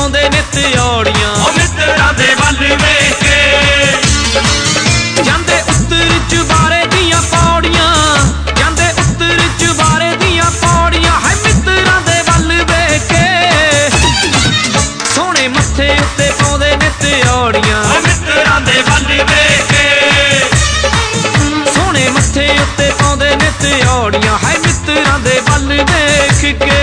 पाउंदे ने त्योड़ियां मित्रां दे वल वेख के जांदे उत्तर चुबारे दियां पौड़ियां जांदे उत्तर चुबारे दियां पौड़ियां है मित्रां दे वल वेख के सोहणे मत्थे उत्ते पाउंदे ने त्योड़ियां मित्रां दे वल वेख के सोहणे मत्थे उत्ते पाउंदे ने त्योड़ियां है मित्रां दे वल वेख के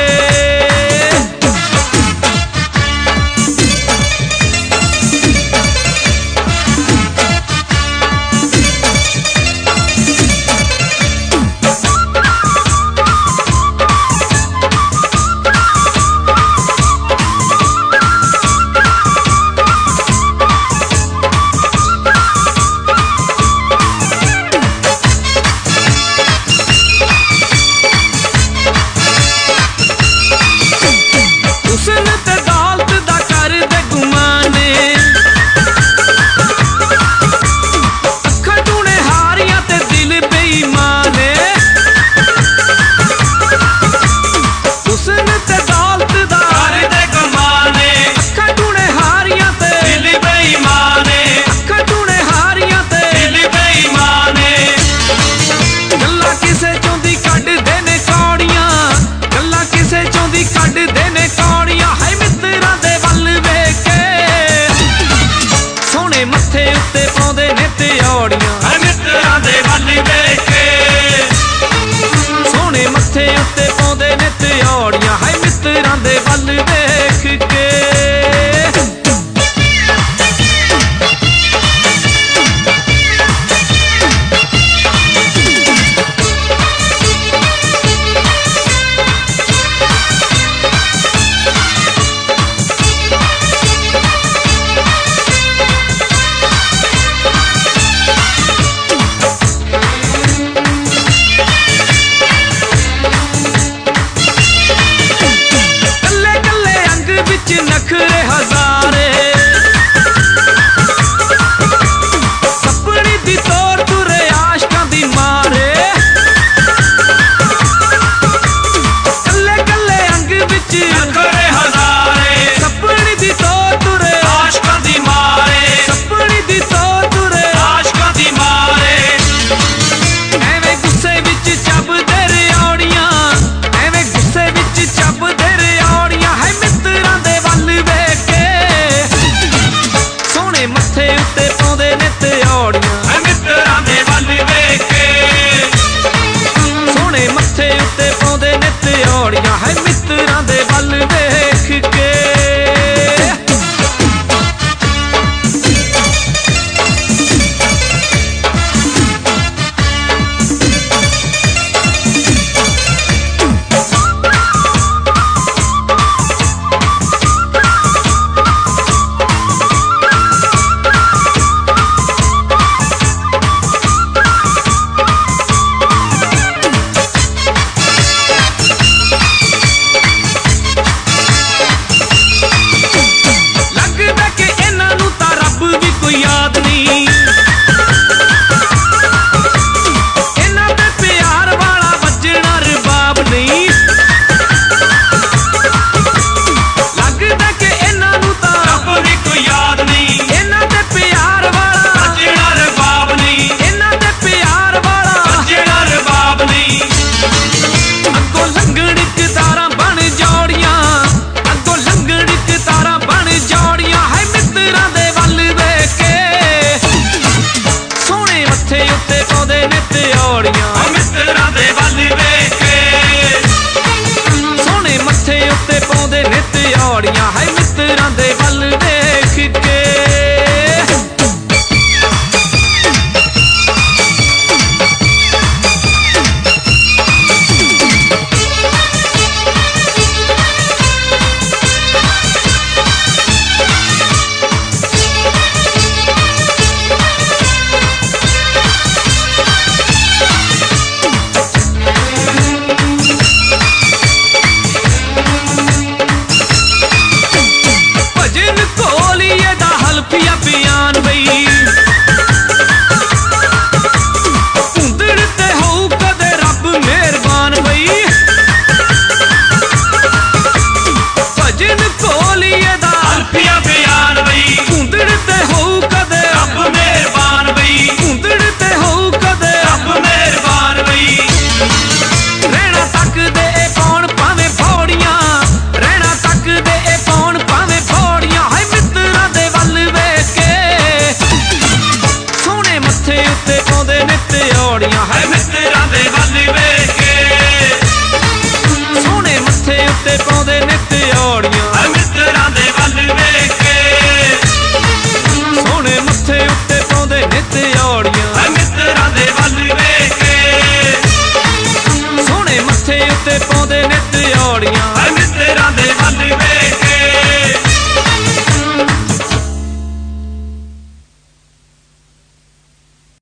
ਔੜੀਆਂ ਹੈ ਮਿੱਤਰਾਂ ਦੇ ਵੱਲ ਵੇਖ ਕੇ ਸੋਹਣੇ ਮੱਥੇ ਉੱਤੇ ਪਾਉਂਦੇ ਨਿੱਤ ਔੜੀਆਂ ਹੈ ਮਿੱਤਰਾਂ ਦੇ ਵੱਲ ਵੇਖ ਕੇ ਸੋਹਣੇ ਮੱਥੇ ਉੱਤੇ ਪਾਉਂਦੇ ਨਿੱਤ ਔੜੀਆਂ ਹੈ ਮਿੱਤਰਾਂ ਦੇ ਵੱਲ ਵੇਖ ਕੇ ਸੋਹਣੇ ਮੱਥੇ ਉੱਤੇ ਪਾਉਂਦੇ ਨਿੱਤ ਔੜੀਆਂ